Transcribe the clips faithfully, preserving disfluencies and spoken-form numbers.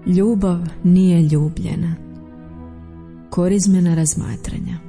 Ljubav nije ljubljena. Korizmena razmatranja.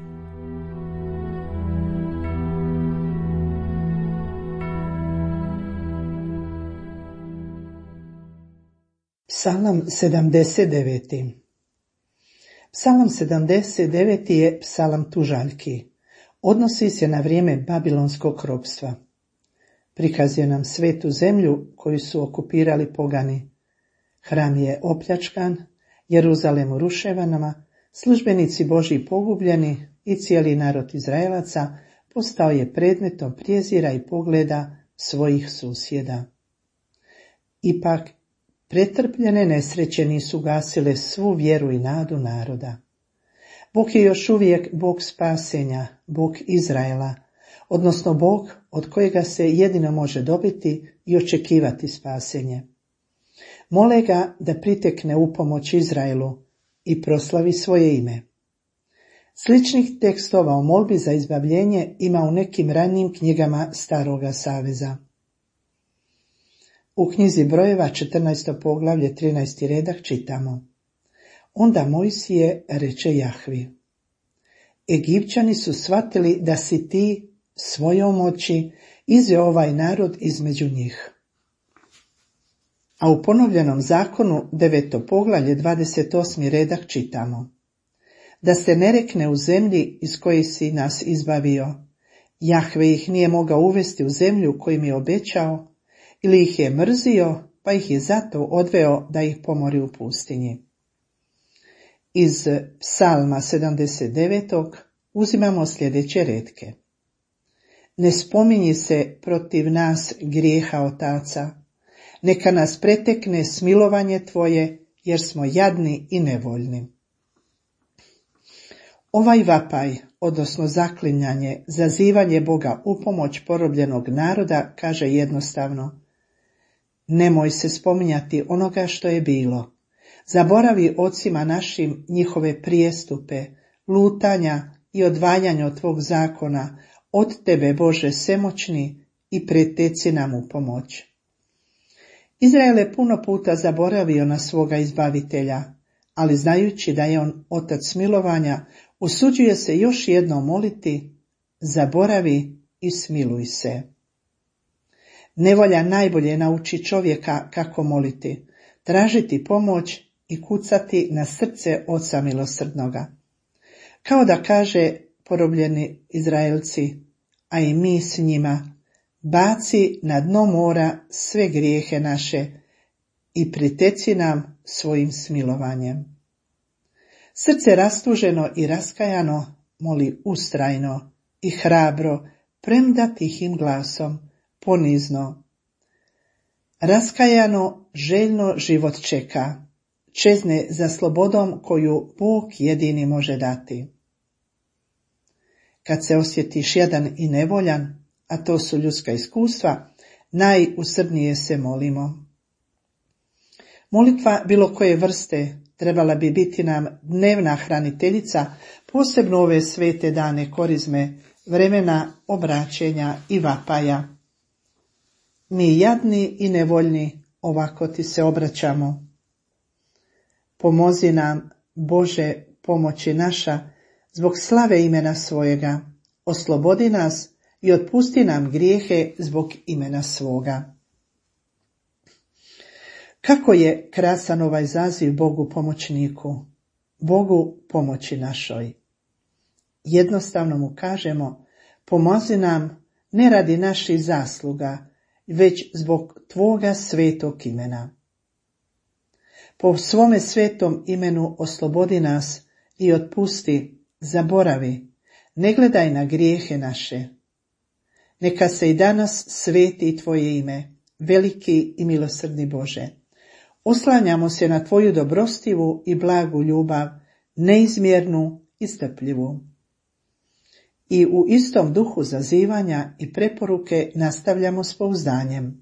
Psalam sedamdeset devet. Psalam sedamdeset devet je psalam tužaljki. Odnosi se na vrijeme babilonskog ropstva. Prikazuje nam svetu zemlju koju su okupirali pogani. Hram je opljačkan, Jeruzalem u ruševinama, službenici Božji pogubljeni i cijeli narod Izraelaca postao je predmetom prijezira i pogleda svojih susjeda. Ipak, pretrpljene nesreće nisu gasile svu vjeru i nadu naroda. Bog je još uvijek Bog spasenja, Bog Izraela, odnosno Bog od kojega se jedino može dobiti i očekivati spasenje. Mole ga da pritekne u pomoć Izraelu i proslavi svoje ime. Sličnih tekstova o molbi za izbavljenje ima u nekim ranijim knjigama Staroga saveza. U knjizi Brojeva četrnaesto poglavlje trinaesti redak čitamo: Onda Mojsije reče Jahvi: Egipćani su shvatili da si ti svojom moći izveo ovaj narod između njih. A u ponovljenom zakonu deveto poglavlje dvadeset osmi redak čitamo: Da se ne rekne u zemlji iz koje si nas izbavio, Jahve ih nije mogao uvesti u zemlju koju im je obećao, ili ih je mrzio, pa ih je zato odveo da ih pomori u pustinji. Iz Psalma sedamdeset devet uzimamo sljedeće retke. Ne spominji se protiv nas grijeha otaca, neka nas pretekne smilovanje tvoje, jer smo jadni i nevoljni. Ovaj vapaj, odnosno zaklinjanje, zazivanje Boga u pomoć porobljenog naroda, kaže jednostavno: Nemoj se spominjati onoga što je bilo. Zaboravi ocima našim njihove prijestupe, lutanja i odvajanja od tvog zakona, od tebe, Bože svemoćni, i preteci nam u pomoć. Izrael je puno puta zaboravio na svoga izbavitelja, ali znajući da je on otac smilovanja, usuđuje se još jednom moliti: zaboravi i smiluj se. Nevolja najbolje nauči čovjeka kako moliti, tražiti pomoć i kucati na srce Oca milosrdnoga. Kao da kaže porobljeni Izraelci, a i mi s njima: baci na dno mora sve grijehe naše i priteci nam svojim smilovanjem. Srce rastuženo i raskajano moli ustrajno i hrabro, premda tihim glasom, ponizno. Raskajano, željno život čeka, čezne za slobodom koju Bog jedini može dati. Kad se osjetiš jadan i nevoljan, a to su ljudska iskustva, najusrdnije se molimo. Molitva bilo koje vrste trebala bi biti nam dnevna hraniteljica, posebno ove svete dane korizme, vremena obraćenja i vapaja. Mi jadni i nevoljni ovako ti se obraćamo. Pomozi nam, Bože, pomoći naša, zbog slave imena svojega, oslobodi nas i otpusti nam grijehe zbog imena svoga. Kako je krasan ovaj zaziv Bogu pomoćniku, Bogu pomoći našoj. Jednostavno mu kažemo: pomozi nam ne radi naših zasluga, već zbog tvoga svetog imena. Po svome svetom imenu oslobodi nas i otpusti, zaboravi, ne gledaj na grijehe naše. Neka se i danas sveti tvoje ime, veliki i milosrdni Bože. Oslanjamo se na tvoju dobrostivu i blagu ljubav, neizmjernu i strpljivu. I u istom duhu zazivanja i preporuke nastavljamo s pouzdanjem.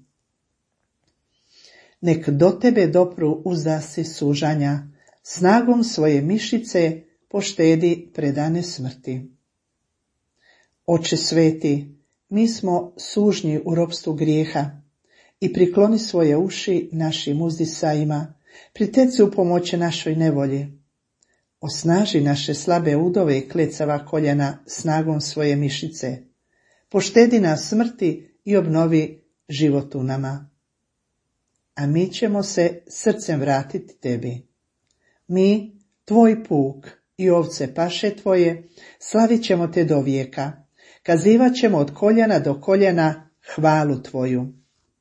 Nek do tebe dopru uzdasi sužanja, snagom svoje mišice poštedi predane smrti. Oče sveti, mi smo sužnji u ropstvu grijeha i prikloni svoje uši našim uzdisajima, Priteci u pomoć našoj nevolji. Osnaži naše slabe udove i klecava koljena snagom svoje mišice. Poštedi nas smrti i obnovi život u nama. A mi ćemo se srcem vratiti tebi. Mi, tvoj puk i ovce paše tvoje, slavit ćemo te do vijeka. Kazivat ćemo od koljena do koljena hvalu tvoju.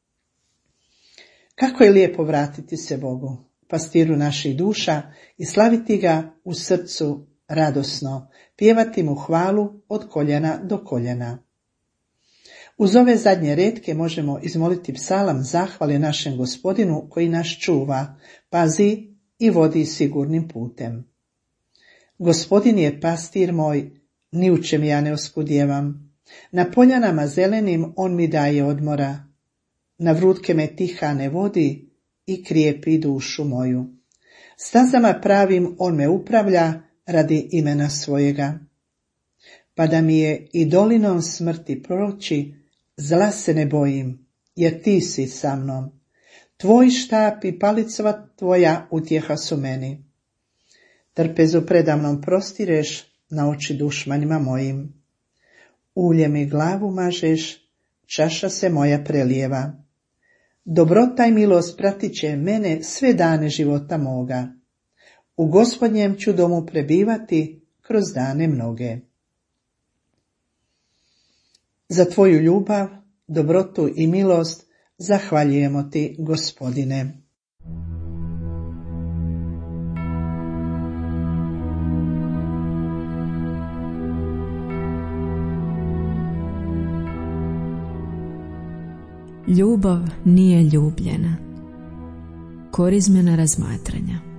Kako je lijepo vratiti se Bogu, pastiru naših duša, i slaviti ga u srcu radosno, pjevati mu hvalu od koljena do koljena. Uz ove zadnje retke možemo izmoliti psalam zahvale našem Gospodinu koji nas čuva, pazi i vodi sigurnim putem. Gospodin je pastir moj, ni u čem ja ne oskudjevam. Na poljanama zelenim on mi daje odmora. Na vrutke me tihane vodi i krijepi dušu moju. Stazama pravim on me upravlja radi imena svojega. Pa da mi je i dolinom smrti proći, zla se ne bojim, jer ti si sa mnom. Tvoj štap i palicova tvoja utjeha su meni. Trpezu predamnom prostireš na oči dušmanima mojim. Ulje mi glavu mažeš, čaša se moja prelijeva. Dobrota i milost pratit će mene sve dane života moga. U Gospodnjem ću domu prebivati kroz dane mnoge. Za tvoju ljubav, dobrotu i milost zahvaljujemo ti, Gospodine. Ljubav nije ljubljena. Korizmena razmatranja.